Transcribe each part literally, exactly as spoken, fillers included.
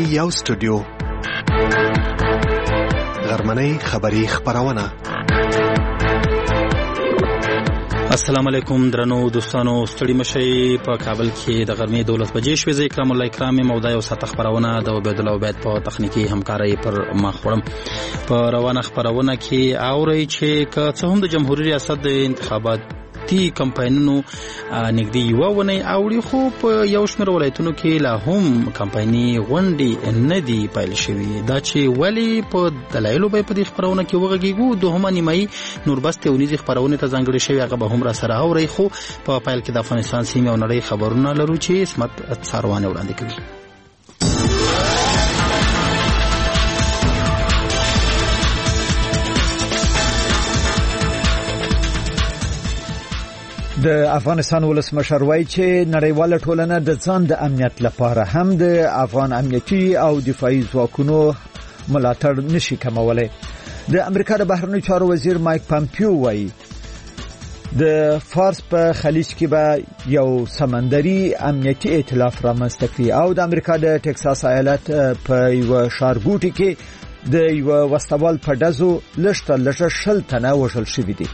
یو سټوډیو غرمنۍ خبری خبرونه. السلام علیکم درنو دوستانو، ستړي مشي. په کابل کې د غرمې دولس بجې شوې. زه اکرام الله اکرامي موضوع او ساته خبرونه د عبید الله عبید په تخنیکی همکاري پر مخ وړم. په روانه خبرونه کې اوري چې که څه هم د جمهوریت ریاست د انتخابات تی کمپاینونو نږدې یو ونی اوړي، خو په یو شمېر ولایتونو کې لا هم کمپایني غونډې نه دي پیل شوي. دا چې ولې په دلایلو به په دې خبرونه کې وغږیږو. دوهمه نیمایي نوربستې ونیزې خبرونه ته ځانګړې شوي، هغه به هم را سره اوري. خو په پیل کې د افغانستان سیمې او نړۍ خبرونه لرو چې اسمت څاروانه وړاندې کوي. د افغانستان ولسمشر وایي چې نړیواله ټولنه د ځان د امنیت لپاره هم د افغان امنیتي او دفاعي ځواکونو ملاتړ نشي کومولی. د امریکا د بهرنیو چارو وزیر مایک پامپیو وایي د فارس په خلیج کې به یو سمندري امنیتي ائتلاف رامنځته کړي او د امریکا د ټکساس ایالت په یو ښارګوټي کې د یو وسوال په ډزو لږ تر لږه شل تنه وژل شوي دي.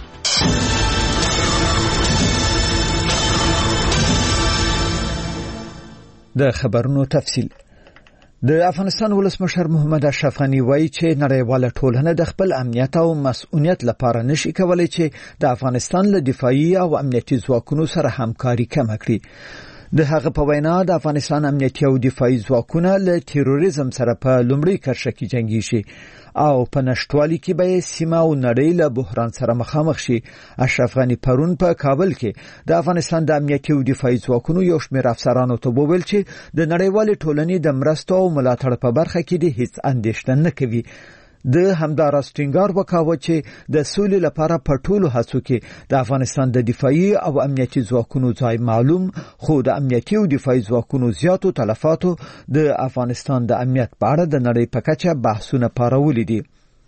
د خبرونو تفصیل. د افغانستان ولسمشر محمد اشرف غنی وایي چې نړیواله ټولنه د خپل امنیت او مسؤلیت لپاره نشي کولای چې د افغانستان له دفاعي او امنیتي ځواکونو سره همکاري کم کړي. د هغه په وینا د افغانستان امنیتي او دفاعي ځواکونه له تروریزم سره په لومړي کرښه کې جنګیږي او په نشټوالي کې به سیمه او نړۍ له بحران سره مخامخ شي. اشرف غنی پرون په کابل کې د افغانستان د امنیتي او دفاعي ځواکونو یو شمېر افسرانو ته وویل چې د نړیوالې ټولنې د مرستو او ملاتړ په برخه کې د هیڅ اندېښنه نه کوي. د همداراز ټینګار وکاوه چې د سولې لپاره په ټولو هڅو کې د افغانستان د دفاعي او امنیتي ځواکونو ځای معلوم، خو د امنیتي او دفاعي ځواکونو زیاتو تلفاتو د افغانستان د امنیت په اړه د نړۍ په کچه بحثونه پارولي دي.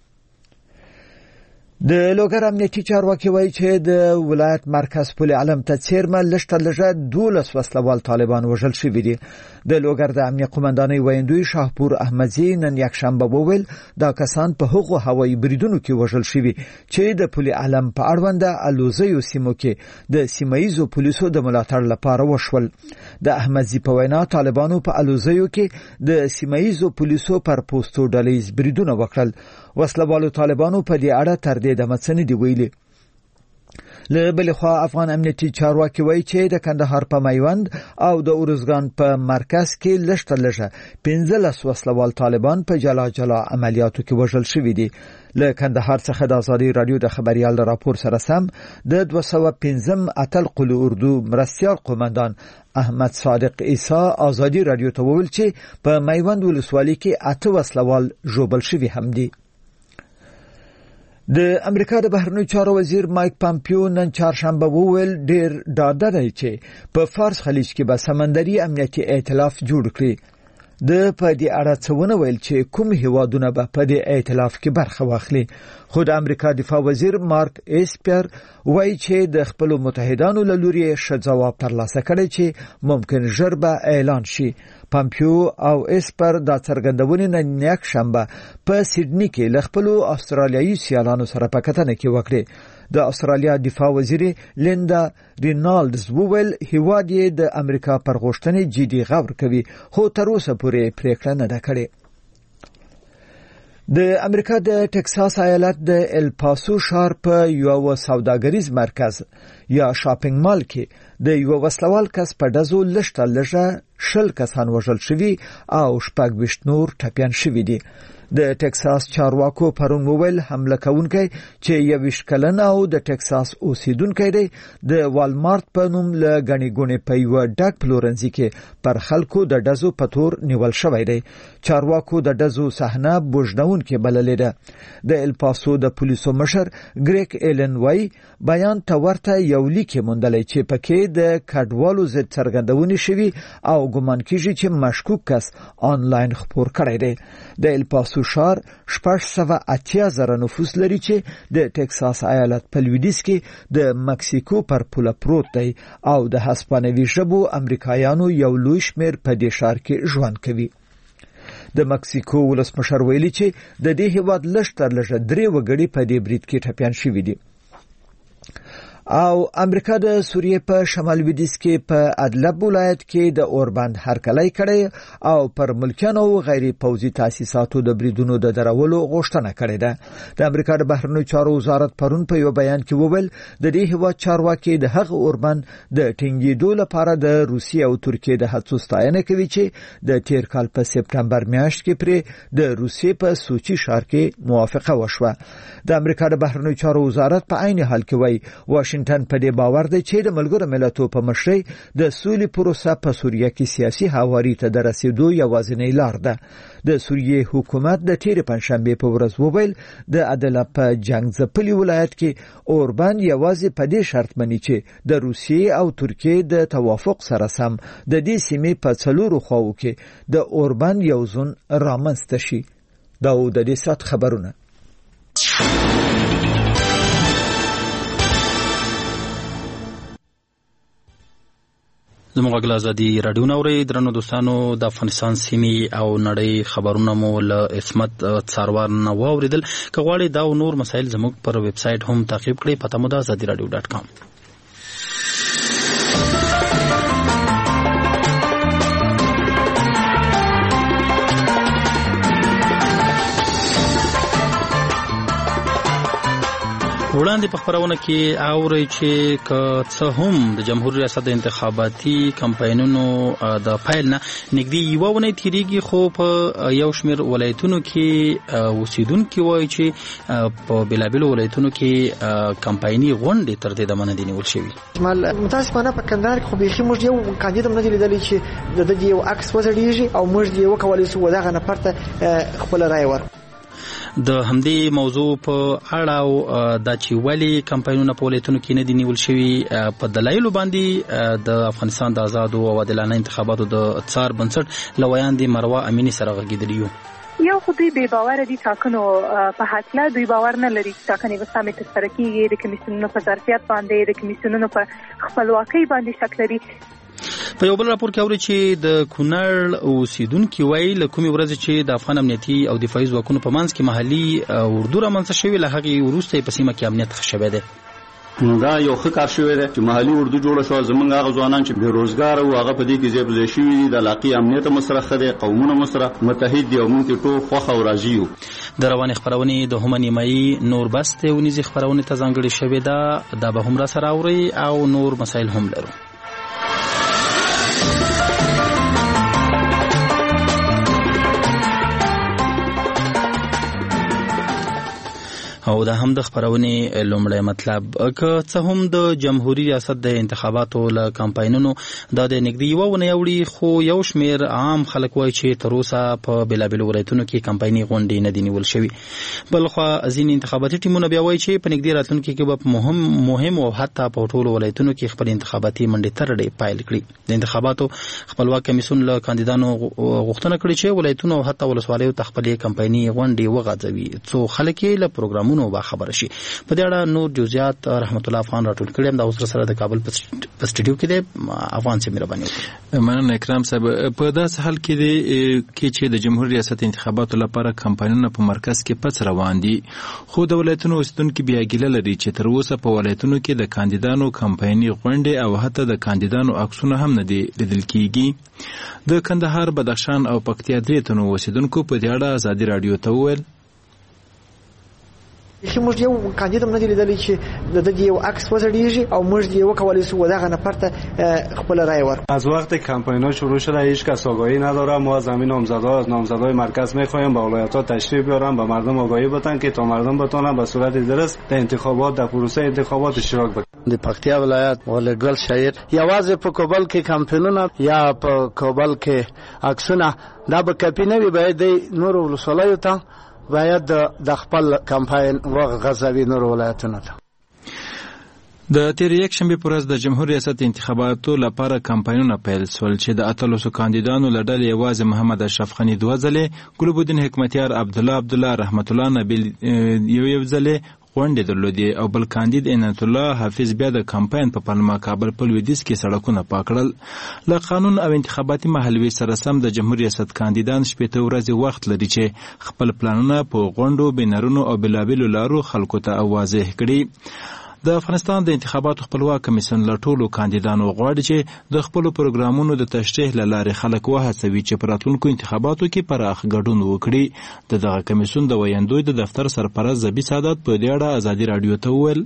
د لوګر امنیتي چارواکي وایي چې د ولایت مرکز پل علم ته څیرمه لږ تر لږه دولس وسلوال طالبان وژل شوي دي. د لوګر د امنیه قومندانۍ ویندوی شاهپور احمدزي نن یکشنبه وویل دا کسان په هغو هوایي بریدونو کې وژل شوي چې د پل علم په اړونده الوزیو سیمو کې د سیمایي پولیسو د ملاتړ لپاره وشول. د احمدزي په وینا طالبانو په الوزیو کې د سیمایي پولیسو پر پوسټو ډلهیز بریدونه وکړل. وسلوالو طالبانو په دې اړه تر دې د مڅنې دی ویلي. له بل خوا افغان امنیتي چارواکي وایي چې د کندهار په میوند او د اورزګان په مرکز کې لږ تر لږه پنځلس وسلوال طالبان په جلا جلا عملیاتو کې وژل شوي دي. له کندهار څخه د ازادي رادیو د خبريال راپور سره سم د دوه سوه پنځم اتل قل اردو مرستیال قومندان احمد صادق عیسی ازادي رادیو ته وویل چې په میوند ولسوالۍ کې اته وسلوال ژوبل شوي هم دي. د امریکا د بهرنیو چارو وزیر مایک پامپیو نن چهارشنبه وویل ډیر ډاډه دی چې په فارس خلیج کې به سمندري امنیتي ائتلاف جوړ کړي. د په دې اړه څه ونه ویل چې کوم هیوادونه به په دې ائتلاف کې برخه واخلي. خو د امریکا دفاع وزیر مارک ایسپر وایي چې د خپل متحدانو له لوري ښه ځواب ترلاسه کړي چې ممکن ژر به اعلان شي. پامپیو او ایسپر دا څرګندونې نن یکشنبه په سیډني کې له خپلو استرالیایي سیالانو سره په کتنه کې وکړې. د استرالیا دفاع وزیر لیندا رینالډز وویل هیواد یې د امریکا پر غوښتنې جدي غور کوي، خو تر اوسه پورې پریکړه نه ده کړې. د امریکا د ټکساس ایالت د ال پاسو ښار په یو سوداګریز مرکز یا شاپینګ مال کې د یو وسلوال کس په ډزو لږ تر لږه شل کسان وژل شوي او شپږ ویشت نور ټپیان شوي دي. د ټکساس چارواکو پرون وویل حمله کوونکی چې یویشت کلن او د ټکساس اوسیدونکی دی د والمارت په نوم له ګڼې ګوڼې په یوه ډک پلورنځي کې پر خلکو د ډزو په تور نیول شوی دی. چارواکو د ډزو صحنه بوږنوونکې بللې ده. د ال پاسو د پولیسو مشر ګریګ ایلن وایي بیان ته ورته یو لیک موندلی چې پکې د کډوالو ضد څرګندونې شوي او ګمان کیږي چې مشکوک کس آنلاین خپور کړی دی. د ال پاسو ښار شپږ سوه اتیا زره نفوس لري چې د ټکساس ایالت په لویدیځ کې د مکسیکو پر پوله پروت دی او د هسپانوي ژبو امریکایانو یو لوی شمېر په دې ښار کې ژوند کوي. د مکسیکو ولسمشر ویلي چې د دې هیواد لږ تر لږه درې وګړي په دې برید کې ټپیان شوي دي. او امریکا د سوریې په شمال لویدیځ کې په ادلب ولایت کې د اوربند هرکلی کړی او پر ملکیانو او غیر پوځي تاسیساتو د بریدونو د درولو غوښتنه کړې ده. د امریکا د بهرنیو چارو وزارت پرون په یو بیان کې وویل د دې هیواد چارواکي د هغه اوربند د ټینګېدو لپاره د روسیې او ترکیې د هڅو ستاینه کوي چې د تیر کال په سپټمبر میاشت کې پرې د روسیې په سوچي ښار کې موافقه وشوه. د امریکا د بهرنیو چارو وزارت په عین حال کې وایي واشنګټن په دې باور دی چې د ملګرو ملتونو په مشرۍ د سولې پروسه په سوریه کې سیاسي حواري ته د رسیدو یوازینۍ لار ده. د سوریې حکومت د تیر پنځشنبه په ورځ وویل د عدل په جنگ ځپلي ولایت کې اوربان یوازې په دې شرط مني چې د روسیې او ترکیې د توافق سره سم د دې سیمې په څلورو خواو کې د اوربان یو ځون رامنځته شي. دا د دې سات خبرونه. زموږ غږ ازادي رادیو نوري درنو دوستانو د افغانستان سیمې او نړۍ خبرونه مو له اسمت څاروار نه واوریدل. که غواړئ دا او نور مسایل زموږ پر ویب سټ هم تعقیب کړئ. پته مو ده ازادي رادیو ډاټ کام. وړاندې په خبرونه کې اوري چې که څه هم د جمهوریت ریاست د انتخاباتي کمپاینونو د پیل نه نږدې یوه اونۍ تیریږي، خو په یو شمېر ولایتونو کې اوسیدونکي وایي چې په بېلابېلو ولایتونو کې کمپایني غونډې تر دې دمه نه دي نیول شوي. متاسفانه په کندهار کې خو بیخي موږ یو کاندید هم نه دي لیدلی چې د دې یو عکس وځړېږي او موږ یې وکولی شو دغه نفر ته خپله رایه ورکړو. د همدې موضوع په اړه او دا چې ولې کمپاینونه په ولایتونو کې نه دي نیول شوي په دلایلو باندې د افغانستان د آزادو او عادلانه انتخاباتو د څار بنسټ له ویاندې مروه امینی سره غږېدلي یو. یو خو دوی بې باوره دي ټاکنو په هکله، دوی باور نه لري چې ټاکنې به سمې ترسره کېږي، د کمیسیونونو په ظرفیت باندې، د کمیسیونونو په خپلواکۍ باندې شک لري. په یو بل راپور کې اوري چې د کونړ اوسیدونکي وایي له کومې ورځې چې د افغان امنیتي او دفاعي ځواکونو په منځ کې محلي اردو رامنځته شوې، له هغې وروسته یې په سیمه کې امنیت ښه شوی دی. دا یو ښه کار شوی دی چې محلي اردو جوړه شوه. زمونږ هغه ځوانان چې بېروزګاره وو هغه په دې کې ځای په ځای شوي دي. د علاقې امنیت هم سره ښه دی، قومونه هم سره متحد دي او موږ کې ټول خوښ او راضي یو. د روانې خپرونې د هومه نیمایي نور بست ونیزې خپرونې ته ځانګړې شوې ده. دا به هم را سره اورئ او نور مسایل هم لرو. او دا هم د خبرونې لومړی مطلب. که څه هم د جمهوریت ریاست د انتخاباتو له کمپاینونو دا د نږدې یوه اونۍ اوړي، خو یو شمېر عام خلک وایي چې تر اوسه په بېلابېلو ولایتونو کې کمپایني غونډې نه دي نیول شوي. بلخوا ځینې انتخاباتي ټیمونه بیا وایي چې په نږدې راتلونکي کې به په مهم مهم او حتی په ټولو ولایتونو کې خپل انتخاباتي منډې ترړې پیل کړي. د انتخاباتو خپلواک کمیسیون له کاندیدانو غوښتنه کړې چې ولایتونو او حتی ولسوالیو ته خپلې کمپایني غونډې وغځوي څو خلک یې له پروګرامونو نو با خبر شي. په دې اړه نور جزئیات رحمت الله افغان راټول کړي هم د اوسره سره د کابل په سټډیو کې د افغان سره مهرباني وکړي. مننه اکرام صاحب. په داس حال کې د کې چې د جمهوریت ریاست انتخاباتو لپاره کمپاینونه په مرکز کې پڅ روان دي، خو د ولایتونو اوسیدونکو بیا ګیله لري چې تر اوسه په ولایتونو کې د کاندیدانو کمپایني غونډې او حتی د کاندیدانو عکسونه هم نه دي لیدل کیږي. د کندهار، بدخشان او پکتیا درې تنو اوسیدونکو په دې اړه ازادي رادیو ته وویل چې موږ یو کاندید هم نه دی لیدلی چې د دې یو عکس وځړېږي او موږ یې وکولی شو دغه نفر ته خپله رایه ورکړو. از وقت کمپاین‌ها شروع شده هیچ کس آگاهی نداره. ما از همین نامزدها از نامزدهای مرکز می‌خوایم به ولایت‌ها تشریف بیارن، به مردم آگاهی بدن که تا مردم بتونن به صورت درست در انتخابات در پروسه انتخابات اشتراک بکنن. د پکتیا ولایت ولګل شاعر یوازې په کوبل کې کمپاینونه یا په کوبل کې عکسونه دا به کپی نه وي، باید د نور ولسوالیو ته باید د خپل کمپاین وغځوي نور ولایتونو ته. د تیر یک شنبه پر ورځ د جمهوریت ریاست انتخاباتو لپاره کمپاینونه پیل شول چې د اتلسو کاندیدانو له ډلې یوازې محمد اشرف غني دوه ځلې، ګلبدین حکمتیار، عبدالله عبدالله، رحمت الله نبیل یو یو ځلې غونډې درلودې او بل کاندید عنایت الله حافظ بیا د کمپاین په پلمه کابل په لویدیځ کې سړکونه پاک کړل. له قانون او انتخاباتي محلوي سره سم د جمهور ریاست کاندیدان شپږ ورځې وخت لري چې خپل پلانونه په غونډو بینرونو او بلابلو لارو خلکو ته واضح کړي. د افغانستان د انتخاباتو خپلواک کمیسیون له ټولو کاندیدانو غواړي چې د خپلو پروګرامونو د تشریح له لارې خلک وهڅوي چې په راتلونکو انتخاباتو کې پراخ ګډون وکړي. د دغه کمیسیون د ویاندوی د دفتر سرپرست زبی سعادت په دې اړه ازادي راډیو ته وویل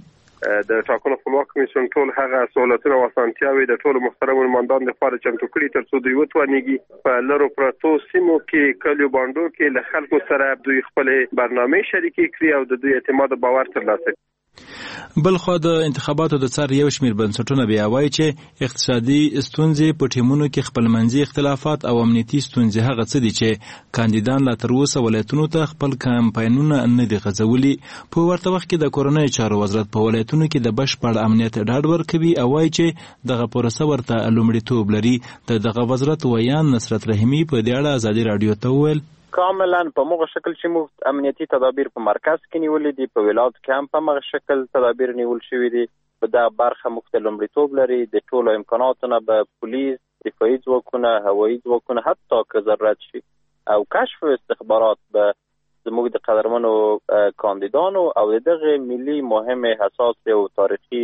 د ټاکنو خپلواک کمیسیون ټول هغه سہولتونه او اسانتیاوې د ټولو محترمو نمائندانو لپاره چمتو کړي ترڅو دوی وتوانیږي په لرو پرتو سیمو کې کلیو باندو کې له خلکو سره دوی خپل برنامه شریکي کړي او د دوی اعتماد او باور ترلاسه کړي. بلخو د انتخاباتو د څار یو شمیر بنسټونه بیا وایي چې اقتصادي ستونزې په ټیمونو کې خپلمنځي اختلافات او امنیتي ستونزې هغه څه دي چې کاندیدان لا تر اوسه ولایتونو ته خپل کمپاینونه نه دي غځولي. په ورته وخت کې د کورنۍ چارو وزارت په ولایتونو کې د بشپړ امنیت ډاډ ورکوي او وایي چې دغه پروسه ورته لومړیتوب لري. د دغه وزارت ویان نصرت رحیمي په دې اړه ازادي راډیو ته وویل کاملا په موږ شکل چې موږ امنیتي تدابیر په مرکز کې نیولې دي، په ولایت کې هم په موږ شکل تدابیر نیول شوی دي. په دا برخه مختلف لومړیتوب لري. د ټولو امکاناتونه به پولیس، دفاعي ځواکونه، هوایي ځواکونه، حتی که ضرورت شي او کشف استخبارات به زموږ د قدرمنو کاندیدانو او دغه ملي مهمه حساس او تاریخي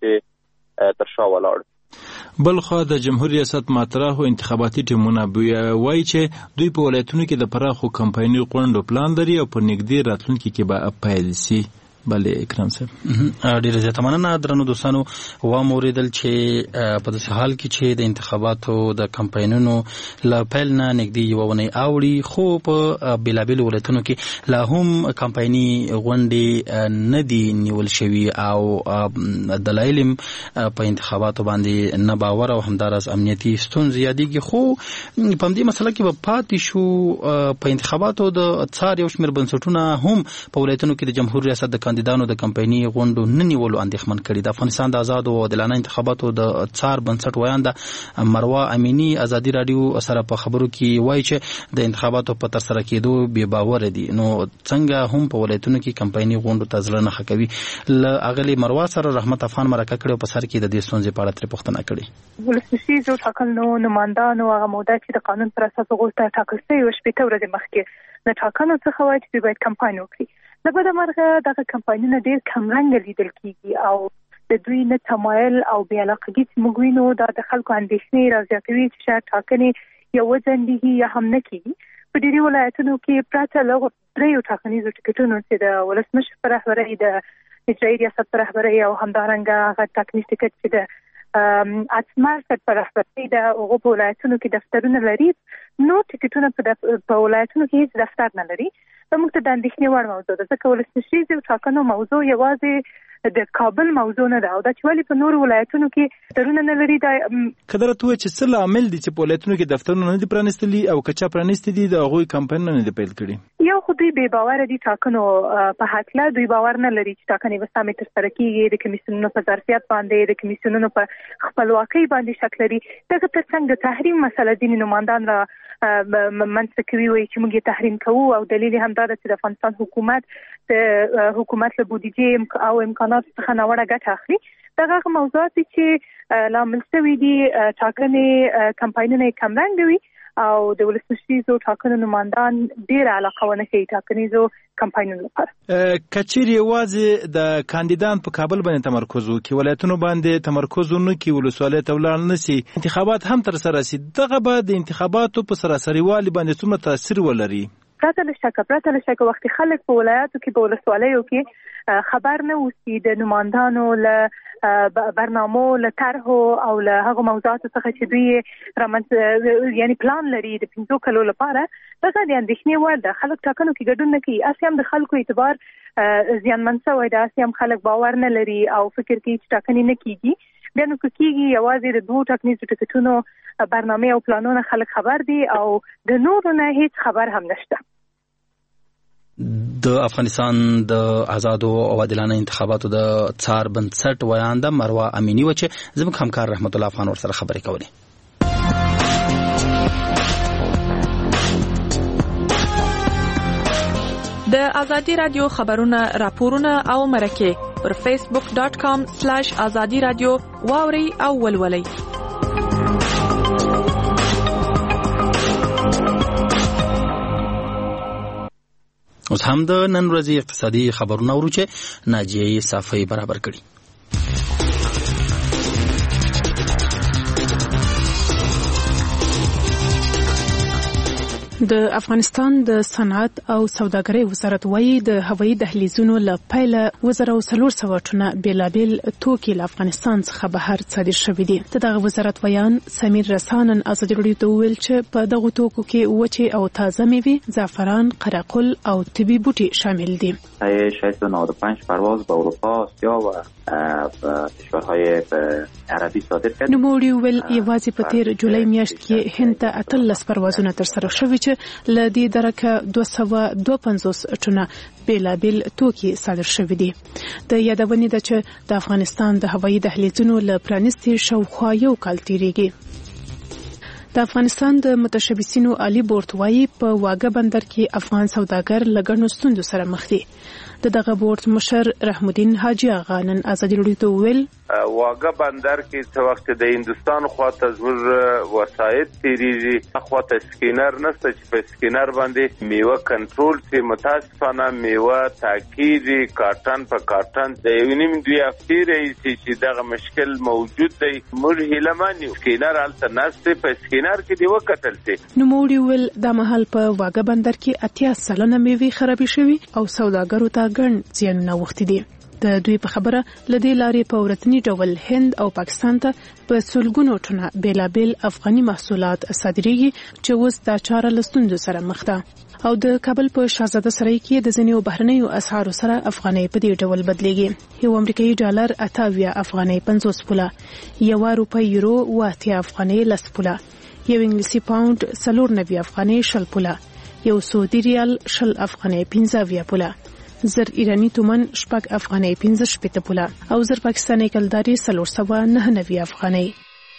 پروسې تر شا ولاړ. بلخو د جمهور ریاست مطرح انتخاباتي ټیمونه وایي چې دوی په ولایتونو کې د پراخو کمپایني غونډو پلان لري او په نږدې راتلونکي کې به پیل شي. بله اکرام صاحب ډیره زیاته مننه. درنو دوستانو واوریدل چې په داسې حال کې چې د انتخاباتو د کمپاینونو له پیل نه نږدې یوه اونۍ اوړي، خو په بېلابېلو ولایتونو کې لا هم کمپایني غونډې نه دي نیول شوي او دلایل په انتخاباتو باندې نه باور او همداراز امنیتي ستونزې یادېږي. خو په همدې مسله کې به پاتې شو. په انتخاباتو د څار یو شمېر بنسټونه هم په ولایتونو کې د جمهور ریاست د کاندیدانو د کمپایني غونډو نه نیولو اندېښمن کړي. د افغانستان د آزادو او عادلانه انتخاباتو د څار بنسټ ویانده مروه امینی ازادي راډیو سره په خبرو کې وایي چې د انتخاباتو په ترسره کېدو بې باوره دي، نو څنګه هم په ولایتونو کې کمپایني غونډو ته زړه نه ښه کوي. له اغلې مروه سره رحمت افغان مرکه کړې او په سر کې د دې ستونزې په اړه ترې پوښتنه کړې. ولسمشریزو ټاکنو نمایندانو هغه موده چې د قانون پر اساس غوښته ټاکل شوې وه شپېته ورځې مخکې د ټاکنو څخه وایي چې دوی باید کمپاین وکړي. د بده مرغه دغه کمپاینونه ډېر کمرنګه لیدل کېږي او د دوی نه تمایل او بې علاقګي چې موږ وینو دا د خلکو اندېښنې رازیاتوي چې شاید ټاکنې یو ځنډېږي یا هم نه کېږي. په ډېرو ولایتونو کې پرته له دریو ټاکنیزو ټکټونو چې د ولسمشر په رهبرۍ، د اجرایي ریاست په رهبرۍ او همدارنګه هغه ټاکنیز ټکټ چې د اتمر په رهبرۍ د هغو په ولایتونو کې دفترونه لري، نو ټکټونه په ولایتونو کې هیڅ دفتر نه لري. دا موږ ته د اندېښنې وړ موضوع ده، ځکه ولسمشریزو ټاکنو موضوع یوازې د کابل موضوع نه ده او دا چې ولې په نورو ولایتونو کې دفترونه نه لري. دا که درته ووایي چې څه لامل دي چې په ولایتونو کې دفترونه نه دي پرانیستلي او که چا پرانیستي دي د هغوی کمپاینونه نه دي پیل کړي؟ یو خو دوی بې باوره دي ټاکنو په هکله، دوی باور نه لري چې ټاکنې به سمې ترسره کېږي، د کمیسیونونو په ظرفیت باندې، د کمیسیونونو په خپلواکۍ باندې شک لري. دغه تر څنګ د تحریم مسله ځینې نمایندان را منځته کوي، وایي چې موږ یې تحریم کوو او دلیل یې همدا ده چې د افغانستان حکومت د حکومت له بودیجې او امکاناتو څخه ناوړه ګټه اخلي. دغه هغه موضوعات دي چې لامل شوي دي ټاکنې کمپاینونه یې کمرنګه وي او د ولسمشریزو ټاکنو نمایندان ډېره علاقه ونه کوي ټاکنیزو کمپاینونو لپاره. که چیرې یوازې د کاندیدان په کابل باندې تمرکز وکړي، ولایتونو باندې تمرکز ونه کړي، ولسوالیو ته ولاړ نه سي، انتخابات هم ترسره سي، دغه به د انتخاباتو په سراسري والي باندې څومره تاثیر ولري؟ پرته له شکه پرته له شکه وختي خلک په ولایاتو کې په ولسوالیو کې خبر نه اوسي د نمایندانو له برنامو، له طرحو او له هغو موضوعاتو څخه چې دوی رامنځ یعنی پلان لري د پنځو کلو لپاره. دغه د اندېښنې وړ ده. خلک ټاکنو کې ګډون نه کوي، هسې هم د خلکو اعتبار زیانمن شوی ده، هسې هم خلک باور نه لري او فکر کوي چې ټاکنې نه کېږي. بیا نو که کېږي یوازې د دوو ټاکنیزو ټکټونو برنامې او پلانونه خلک خبر دي او د نورو نه هیڅ خبر هم نشته. د افغانستان د آزادو او عادلانه انتخاباتو د څار بنسټ ویانده مروه امینی و چې زموږ همکار رحمت الله افغان ورسره خبرې کولې. د ازادي رادیو خبرونه راپورونه او مرکه پر فیسبوک ډاٹ کام سلیش ازادي رادیو واوري او ولولئ. اوس هم د نن ورځې اقتصادي خبرونه اورو چې ناجیه صافی برابر کړي. د افغانستان د صنعت او سوداګرۍ وزارت وايي د هوایي دهلیزونو له پیله وزاره وسلور سوه ټنه بیلابیل توکي له افغانستان څخه بهر صادر شوي دي. د دغه وزارت ویان سمیر رسانن ازادي راډیو ته وویل چې په دغو توکو کې وچې او تازه میوې، زعفران، قرقل او طبي بوټي شامل دي. شاید نود و پنج پرواز به اروپا، آسیا و کشورهای عربی صادر کړي. نوموړي ویل یوازې په تیر جولای میاشت کې هند ته اتلس پروازونه ترسره شوي چې له دې درکه دوه سوه دوه پنځوس ټنه بیلابیل توکي صادر شوي دي. د یادونې ده چې د افغانستان د هوایي دهلیزونو له پرانیستي شاوخوا یو کال تیریږي. د افغانستان د متشبثینو عالی بورډ وايي په واګه بندر کې افغان سوداګر له ګڼو ستونزو سره مخ دي. د دغه بورډ مشر رحم الدین حاجی آغا نن ازادي راډیو ته وویل واګه بندر کې څه وخت د هندستان خواته زور وسایط تیریږي، خواته سکینر نشته چې په سکینر باندې میوه کنټرول شي. متاسفانه میوه تاکیدي کارټن په کارټن د یو نیم دوی هفتې راځي چې دغه مشکل موجود دی. موږ هیله مانیو سکینر هلته نشته، په سکینر کې دی وکتل شي. نوموړي ویل د مهال په واګه بندر کې اتیا سلنه میوې خرابې شوي او سوداګرو ته ګڼ زیانونه وختي دي. د دوی په خبره لدې لارې په ورتنی ډول هند او پاکستان ته په سلګونو ټنه بیلابیل افغاني محصولات صادریږي چې اوس دا چاره له ستونزو سره مخ ده. او د کابل په شاهزاده سرای کې د ځینو بهرنیو اسعارو سره افغانۍ په دې ډول بدلیږي. یو امریکایي ډالر اتاویا افغانۍ پنځوس پوله، یو روپۍ یورو واتیا افغانۍ لس پوله، یو انګلیسي پاوند څلور نوي افغانۍ شل پوله، یو سعودي ریال شل افغانۍ پنځه اویا پوله، زر ایرانی تومن شپږ افغانۍ پنځه شپېته پوله او زر پاکستاني کلداري څلور سوه نهه نوي افغانۍ.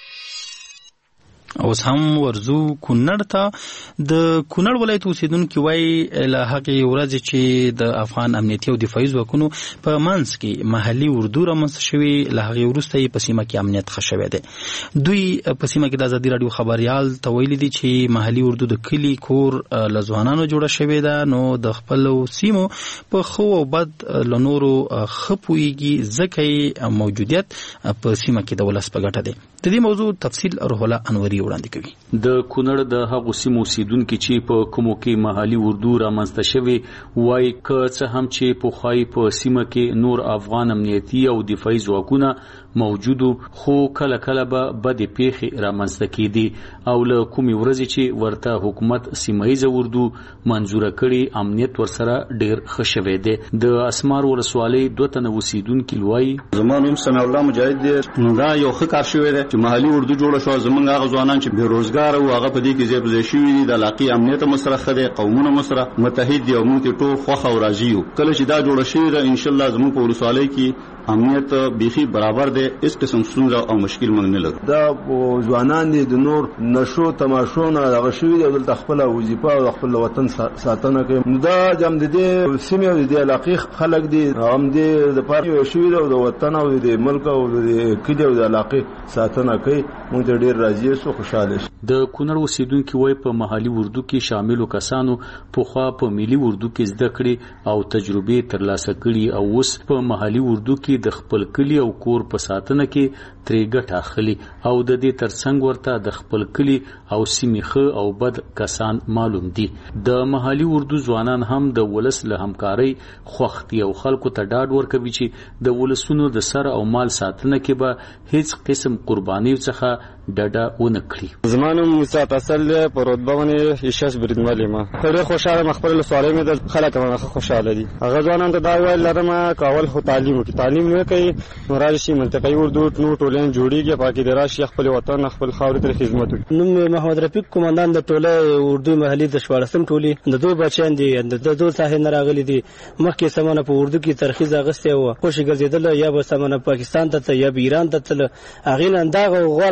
اوس هم ورزو کونړ ته. د کونړ ولایت اوسیدونکو وایي له هغې ورځې چې د افغان امنیتي او دفاعي ځواکونو په منځ کې محلي اردو رامنځته شوي، له هغې وروسته یې په سیمه کې امنیت ښه شوی دی. دوی په سیمه کې د ازادي راډیو خبریال ته ویلي دي چې محلي اردو د کلي کور له ځوانانو جوړه شوې ده، نو د خپلو سیمو په ښو او بد له نورو ښه پوهېږي، ځکه یې موجودیت په سیمه کې د ولس په ګټه دی. د دې موضوع تفصیل روح الله انوري وړاندې کوي. د کونړ د هغو سیمو اوسیدونکي چې په کومو کې محلي اردو رامنځته شوي وایي که څه هم چې پخوایي په سیمه کې نور افغان امنیتي او دفاعي ځواکونه موجودو، خو کله کله به بدې پیښې رامنځته کېدي او له کومې ورځې چې ورته حکومت سیمهیزه اردو منظوره کړي امنیت ورسره ډېر ښه شوی دی. د اسمار ولسوالۍ دوه تنه اوسیدونکي وایي زما نوم سمیع الله مجاهد دی. دا یو ښه کار شوی دی چې محلي اردو جوړه شوه. زموږ هغه ځوانان چې بېروزګاره وو هغه په دې کې ځای په ځای شوي دي. د علاقې امنیت هم ورسره ښه دی، قومونه هم ورسره متحد دي او موږ ترې ټول خوښ او راضي یو. کله چې دا جوړه شوې ده انشاءالله زموږ په ولسوالۍ کې امنیت بیخي برابر دی، هیڅ قسم ستونزه او مشکل موږ نه لرو. دا ځوانان دي د نور نشو تماشو نه دغه شوي دي او دلته خپله وظیفه او خپل وطن ساتنه کوي. نو دا جام د دې سیمې او د دې علاقې خلک دي هم دې دپاره یو شوي دي او د وطن او د ملک او د کلي او د علاقې ساتنه کوي. موږ ته ډېر راضي یو خوشحاله شو. د کونړ اوسیدونکي وایي په محلي اردو کې شاملو کسانو پخوا په ملي اردو کې زده کړې او تجربې ترلاسه کړي او اوس په محلي اردو کې د خپل کلي او کور په ساتنه کې ترې ګټه اخلي او د دې ترڅنګ ورته د خپل کلي او سیمې ښه او بد کسان معلوم دي. د محلي اردو ځوانان هم د ولس له همکارۍ خوښ دي او خلکو ته ډاډ ورکوي چې د ولسونو د سر او مال ساتنه کې به هیڅ قسم قربانیو څخه ډډه ونه کړي. زما نوم موسی فیصل دی، په رتبه باندې ایشاس بریدمل یم. ډېر خوشحاله یم، خپل ولسوالۍ مې د خلک باندې خوشحاله دي. هغه ځوانان ته دا ویل لرم کول خو تعلیم وکړي، تعلیم نه کوي نو راشي منطقي اردو نو ټولنه جوړیږي، پاکي د راشي خپل وطن خپل خاورې ته خدمت وکړي. نوم محمد رفیق قومندان د ټوله اردو محلي د شوارسم ټولي د دوه بچیان دي، د دوه ساحل نه راغلي دي. مخکې سمونه په اردو کې ترخیص اغسته و، خوشي ګرځیدل یا به سمونه پاکستان ته یا به ایران ته تل اغین انداغه غوړه بهتر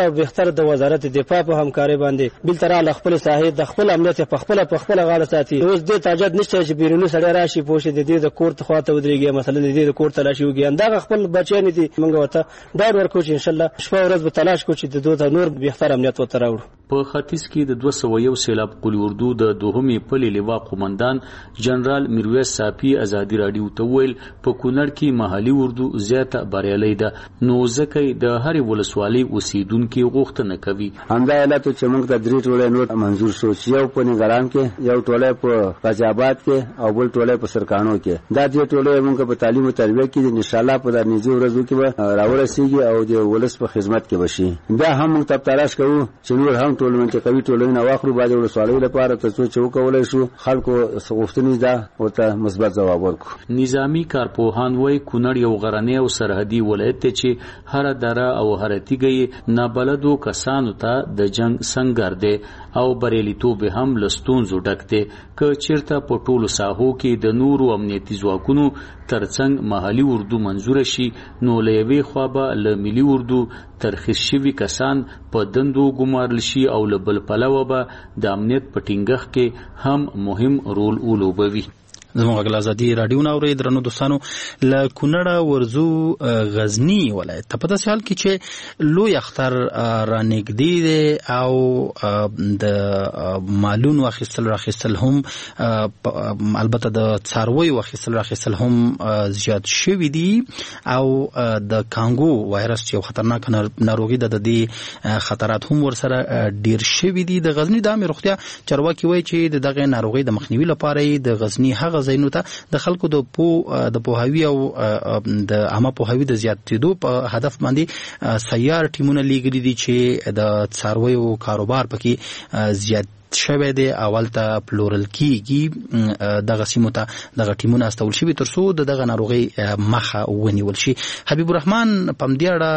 سره د وزارت دفاع په همکاري باندې بل تر خپل ساحې د خپل امنیت په خپل په خپل غاړه ساتي. اوس د تاجد نشته چې بیرونی سړی راشي پوښي د دې د کوړت خواته ودرېږي مثلا د دې د کوړت تلاشي وګي دا خپل بچیان دي موږ ورته ډاډ ورکو چې ان شاء الله شپه ورځ به تلاش کوو چې د دوه نور بهتر امنیت وته راوړو. په ختیځ کې د دوه سوه یو سیلاب قلی اردو د دوهمې پلې لوا قومندان جنرال میرویس صافي ازادي راډیو ته ویل په کونړ کې محلي اردو زیاته بریالۍ ده نو ځکه د هرې ولسوالۍ اوسیدونکي غوښتنه کوي. همدا علت چې موږ ته درې ټولې نوټ منظور شو چې یو په نګران کې یو ټولې په فیضآباد کې او بل ټولې په سرکانو کې دا دې ټولې موږ په تعلیم او تربیه کې ان شاء الله په نږدې ورځو کې به راورسیږي او د ولس په خدمت کې بشي. بیا هم موږ ته تلاش کوو چې نور هم ټولنه کې قوي ټولنه واخلو باندې ولسوالۍ لپاره تاسو چې وکولای شو خلکو غوښتنې ده ورته مثبت ځواب ورکړو. نظامی کارپوهان وایي کونړ یو غرنی او سرحدي ولایت دی چې هر دره او هر تیږه نابلدو کسانو ته د جنگ سنگر دی او بریالیتوب هم لستونزو ډک دی که چیرته په ټولو ساحو کې د نورو امنیتي ځواکونو ترڅنګ محلي اردو منظور شي نو لوي خو به ل ملي اردو ترخیص شوی کسان په دندو ګمارل شي او ل بل پلوه به د امنیت په ټینګښ کې هم مهم رول ولوبوي. زموږ غلا ازادي رادیو ناوړي درنو دوستانو ل کونړ ورزو غزنی ولایت په داسې حال کې چې لوی اختر رانګدي دي او د مالون واخیستل راخیستل هم البته د څاروي واخیستل راخیستل هم زیات شوی دي او د کانګو وایرس چې خطرناک ناروغي ده د دې خطرات هم ورسره ډیر شوی دي. د غزنی د امر روغتیا چارواکي وایي چې دغه ناروغي د مخنیوي لپاره د غزنی هغه زینو ته د خلکو د پو د پوهاوی او د عامه پوهاوی د زیاتېدو په هدف باندې سیار ټیمونه لیږلي دي چې د څارویو کاروبار پکې زیات شوه دی اول ته پلورل کیږي دغه سیمو ته دغه ټیمونه استول شي ترڅو دغه ناروغي مخه ونیول شي. حبیب الرحمن پمدیاړه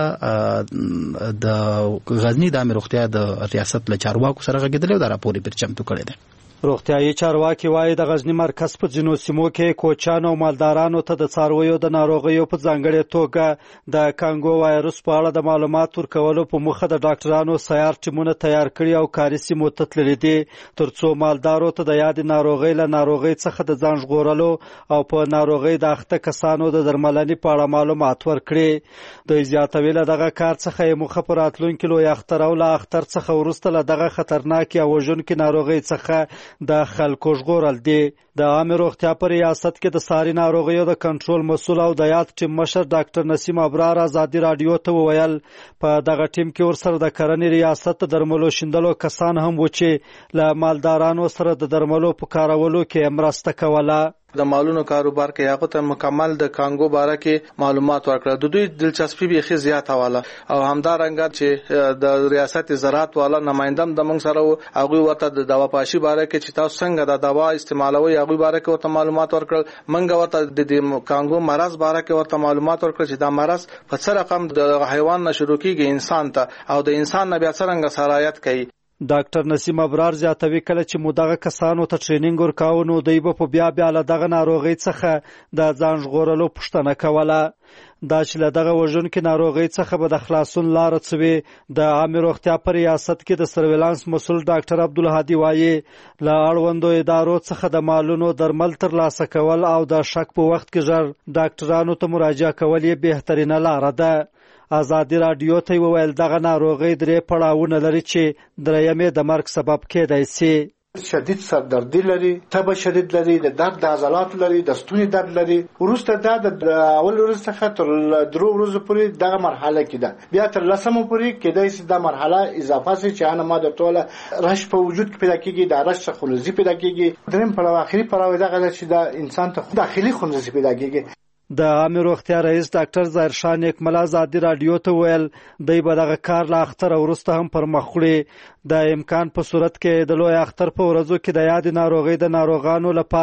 د غزنی د امر روغتیا د ریاست له چارواکو سره غږیدل او د راپورې پر چمتو کړی دی. روغتیايي چارواکي وایي د غزنی مرکز په ځینو سیمو کې کوچانو او مالدارانو ته د څارویو د ناروغیو په ځانګړې توګه د کانګو وایرس په اړه د معلومات ورکولو په موخه د ډاکټرانو سیار ټیمونه تیار کړي او کاري سیمو ته تللي دي ترڅو مالدارو ته د یاد ناروغۍ له ناروغۍ څخه د ځان ژغورلو او په ناروغۍ د اخته کسانو د درملنې په اړه معلومات ورکړي. دوی زیاتوي له دغه کار څخه یې موخه په راتلونکي لوی اختر او له اختر څخه وروسته له دغه خطرناکې او وژونکې ناروغۍ څخه د خلکو ژغورل دي. د عامه روغتیا په ریاست کې د ساري ناروغیو د کنټرول مسؤل او د یاد ټیم مشر ډاکټر نسیم ابرار ازادي رادیو ته وویل په دغه ټیم کې ورسره د کرنې ریاست درملو شیندلو کسان هم و چې له مالدارانو سره د درملو په کارولو کې مرسته کوله. د مالونو کاروبار کې هغه ته مکمل د کانګو باره کې معلومات ورکړه. د دوی دلچسپي به خې زیات حواله او همدارنګه چې د ریاست زراعت والا نمائندم د موږ سره هغه ورته د دوا پاشي باره کې چې تاسو څنګه د دوا استعمالوي هغه باره کې ورته معلومات ورکړل. موږ ورته د کانګو مرض باره کې ورته معلومات ورکړل چې دا مرض په څه رقم د حیوان نشرو کېږي انسان ته او د انسان نه بیا څنګه سرایت کوي. ډاکټر نسیم ابرار زیاتوي کله چې مودغه کسانو ته ټریننګ ورکاو نو دوی په بیا بیا له دغه ناروغۍ څخه د ځان ژغورلو پوښتنه کوله. دا چې له دغه وژونکې ناروغۍ څخه به د خلاصون لاره څوي. د عامه روغتیا په ریاست کې د سرویلانس مسؤل ډاکټر عبدالهادي وایي له اړوندو ادارو څخه د مالونو درمل ترلاسه کول او د شک په وخت کې ژر ډاکټرانو ته مراجعه کول یې بهترینه لاره ده. ازادي رادیو ته ویل دغه ناروغي درې پړاوونه لري چې درېیمې د مرګ سبب کېدای شي. شدید سردردی لري، تبه شدید لري، د درد د عضلات لري، د ستوني درد لري. وروسته دا د اول ورځ څخه تر درو ورځې پورې دغه مرحله کې ده. بیا تر لسمه پورې کېدای شي دا مرحله اضافه شي چې انا ما د ټوله رش په وجود کې پیدا کېږي، د رش خلوزي پیدا کېږي. دریم پړاو اخري پړاو دغه چې دا انسان ته داخلي خلوزي پیدا کېږي. د عامه روغتیا رئیس ډاکټر ظاهر شاه نیکملا ازادي رادیو ته ویل دوی به دغه کار له اختر وروسته هم پر مخ وړي. د امکان په صورت کې د لوی اختر په ورځو کې د یاد ناروغۍ د ناروغانو لپاره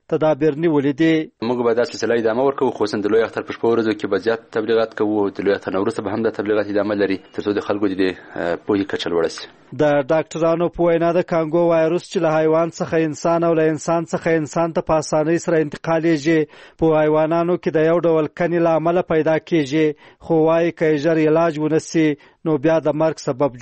تدابیر نیولې دي. موږ به دا سلسله ادامه ورکوو، خصوصا د لوی اختر په شپو ورځو کې به زیات تبلیغات کوو. د لوی اختر نه وروسته به هم د تبلیغات ادامه لري تر څو د خلکو د پوهې کچه لوړه شي. د ډاکټرانو په وینا د کانګو وایروس چې له حیوان څخه انسان او له انسان څخه انسان ته په اسانۍ سره انتقالیږي په حیوانانو کې د یو ډول کنې له امله پیدا کیږي، خو وايي که ژر علاج ونسي نو بیا د مرګ سبب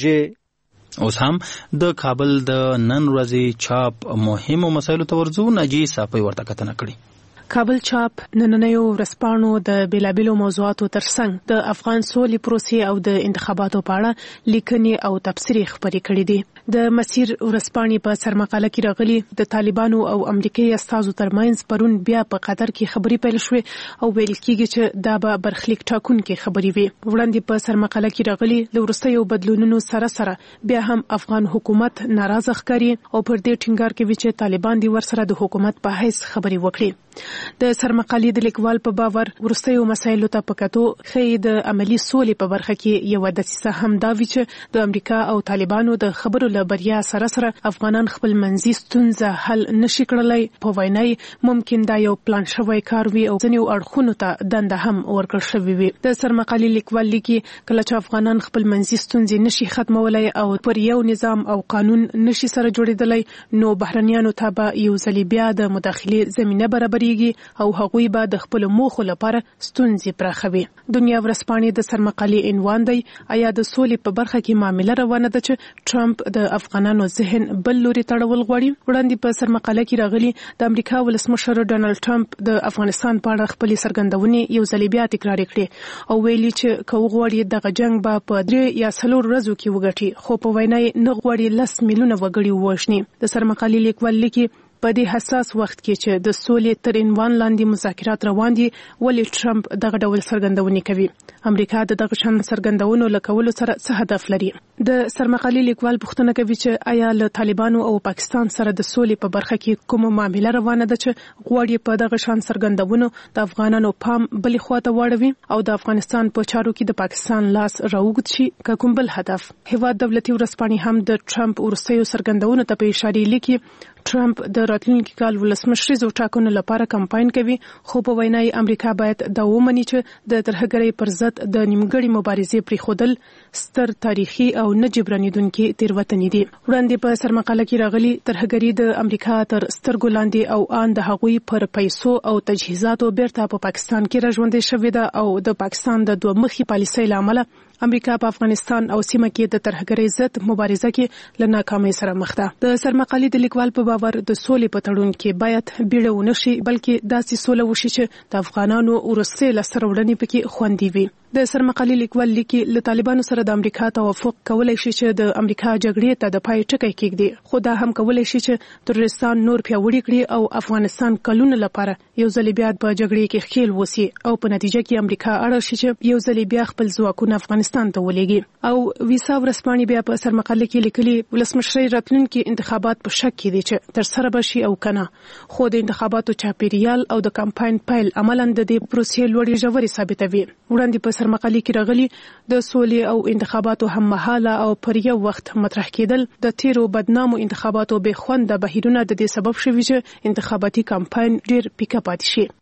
جوړیږي. اوس هم د کابل د نن ورځې چاپ مهمو مسایلو ته ورځو. ناجی صافی ورته کتنه کړي. کابل چاپ نننیو ورځپاڼو د بیلابیلو موضوعاتو ترڅنګ د افغان سولې پروسې او د انتخاباتو په اړه لیکنې او تبصرې خپرې کړې دي. د مسیر ورځپاڼې په سرمقاله کې راغلي د طالبانو او امریکایي استازو ترمنځ پرون بیا په قطر کې خبرې پیل شوې او ویل کېږي چې دا به برخلیک ټاکونکې خبرې وي. وړاندې په سرمقاله کې راغلي د وروستیو بدلونونو سره سره بیا هم افغان حکومت ناراضه ښکاري او پر دې ټینګار کوي چې طالبان دې ورسره د حکومت په حیث خبرې وکړي. د سرمقالې د لیکوال په باور وروستیو مسایلو ته په کتو ښیي د عملي سولې په برخه کې یوه دسیسه هم دا وي چې د امریکا او طالبانو د خبرو له بریا سره سره افغانان خپل منځي ستونزه حل نشي کړلی. په وینا ممکن دا یو پلان شوی کار وي او ځینو اړخونو ته دنده هم ورکړل شوې وي. د سرمقالې لیکوال لیکي کله چې افغانان خپل منځي ستونزې نشي ختمولای او پر یو نظام او قانون نشي سره جوړېدلی نو بهرنیانو ته به یو ځل بیا د مداخلې زمینه برابرېږي او هغوی به د خپل موخو لپاره ستونزې پراخوي. دنیا ورځپاڼې د سرمقالې عنوان دی آیا د سولې په برخه کې معامله روانه ده چې ټرمپ د افغانانو ذهن بل لوري تړول غواړي. وړاندې په سرمقاله کې راغلي د امریکا ولسمشر ډونالد ټرمپ د افغانستان په اړه خپلې څرګندونې یو ځل بیا تکرار کړې او ویلي چې که وغواړي دغه جنگ به په درې یا څلور ورځو کې وګټي، خو په وینا یې نه غواړي لس میلیونه وګړي ووژني. د سرمقالې لیکوال لیکي په دې حساس وخت کې چې د سولې تر عنوان لاندې مذاکرات روان دي ولې ټرمپ دغه ډول څرګندونې کوي. امریکا د دغه شان څرګندونو له کولو سره څه هدف لري؟ د سرمقالې لیکوال پوښتنه کوي چې آیا له طالبانو او پاکستان سره د سولې په برخه کې کومه معامله روانه ده چې غواړي په دغه شان څرګندونو د افغانانو پام بلې خواته واړوي او د افغانستان په چارو کې د پاکستان لاس راوګد شي که کوم بل هدف؟ هیواد دولتي ورځپاڼې هم د ټرمپ وروستیو څرګندونو ته په اشاره لیکي ټرمپ د راتلونکي کال ولسمشریزو ټاکنو لپاره کمپاین کوي، خو په وینا یې امریکا باید دا ومني چې د ترهګرۍ پر ضد د نیمګړې مبارزې پرېښودل ستر تاریخي او نه جبرانېدونکي تېروتنې دي. وړاندې په سرمقاله کې راغلي ترهګري د امریکا تر سترګو لاندې او ان د هغوی پر پیسو او تجهیزاتو بیرته په پاکستان کې راژوندې شوې ده او د پاکستان د دوه مخي پالیسۍ له امله امریکا په افغانستان او سیمه کې د ترهګرۍ ضد مبارزه کې له ناکامۍ سره مخ ده. د سرمقالې د لیکوال په باور د سولې په تړون کې باید بیړه ونه شي بلکې داسې سوله وشي چې د افغانانو وروستۍ لاسته راوړنې پکې خوندي وي. د سرمقالې لیکوال لیکي له طالبانو سره د امریکا توافق کولای شي چې د امریکا جګړې ته د پای ټکی کېږدي، خو دا هم کولای شي چې تروریستان نور پیاوړي کړي او افغانستان کلونه لپاره یو ځل بیا په جګړې کې ښکیل وسی او په نتیجه کې امریکا اړ شي چې یو ځل بیا خپل ځواکونه افغانستان ته ولېږي. او ویسا ورځپاڼې بیا په سرمقاله کې لیکلي ولسمشر راتلونکي انتخابات په شک کې دي چې تر سره بشي او کنه، خو د انتخاباتو چاپیریال او د کمپاین پیل عملاً د دې پروسې لوړې ژورې ثابتوي. وړاندې په سرمقالې کې راغلي د سولې او انتخاباتو هم مهاله او پر یو وخت مطرح کېدل د تیرو بدنامو انتخاباتو بې خونده بهیرونه د دې سبب شوي چې انتخاباتي کمپاین ډیر پیکه پاتې شي.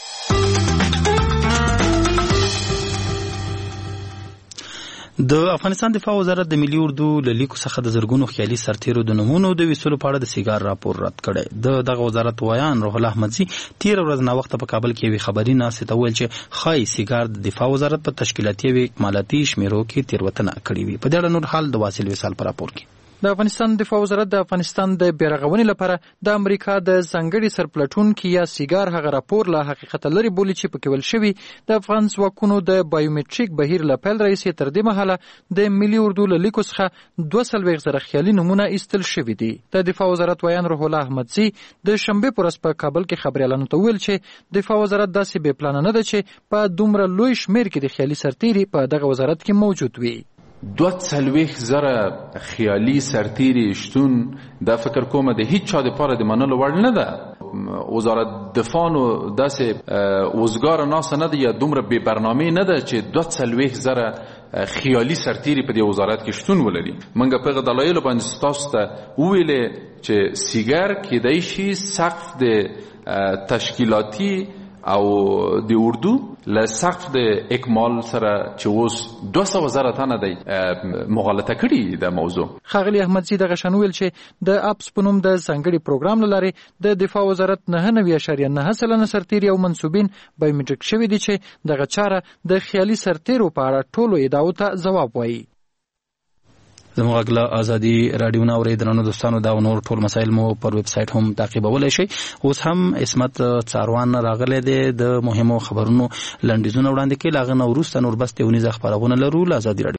د افغانستان دفاع وزارت د ملي اردو له لیکو څخه د زرګونو خیالي سرتیرو د نومونو د ویستلو په اړه د سیګار راپور رد کړی. د دغه وزارت ویان روح الله احمدزي تیر ورځ ناوخته په کابل کې یوې خبري ناستې ته وویل چې ښایي سیګار د دفاع وزارت په تشکیلاتي او اکمالاتي شمیرو کې تېروتنه کړې وي. په دې اړه نور حال د واصل وصال په راپور کې. د افغانستان دفاع وزارت د افغانستان د بیرغونې لپاره د امریکا د ځانګړي سرپلټونکي یا سیګار هغه راپور له حقیقت لري بولي چې پکې ویل شوي د افغان ځواکونو د بایومټریک بهیر له پیل راهیسې تر دې مهاله د ملي اردو له لیکو څخه دوه څلوېښت زره خیالي نومونه ایستل شوي دي. د دفاع وزارت ویان روح الله احمدزي د شنبې په ورځ په کابل کې خبریالانو ته وویل چې دفاع وزارت داسې بې پلانه نه ده چې په دومره لوی شمېر کې د خیالي سرتیري په دغه وزارت کې موجود وي. دوه څلوېښت زره خیالي سرتیري شتون دا فکر کومه د هیڅ چا دپاره د منلو وړ نه ده. وزارت دفاع نو داسې وزګار ناس نه دی یا دومره بې برنامه نه ده چې دوه څلوېښت زره خیالي سرتیري په دې وزارت کې شتون ولري. موږ په دلایل باندې تاسو ته وویلې چې سیګار کېدای شي سقف د تشکیلاتی او د اردو له سقف د اکمال سره چې اوس دوه سوه زره تنه دی مغالطه کړي د موضوع. ښاغلي احمدزي دغه شان ویل چې د اپس په نوم د ځانګړي پروګرام له لارې د دفاع وزارت نهه نوي اعشاریه نهه سلنه سرتیري او منصوبین بایومټریک شوي دي چې دغه چاره د خیالي سرتیرو په اړه ټولو ادعاو ته ځواب وایي. زموږ غلا ازادي رادیو نه اوري درنو دوستانو دا نور ټول مسایل مو پر ویب سټ هم تعقیبولای شئ. اوس هم اسمت څاروان راغله د مهمو خبرونو لنډیزونه وړاندې کړي لاغه نو وروسته نور بس ته ونیزه خبرونه لرو ازادي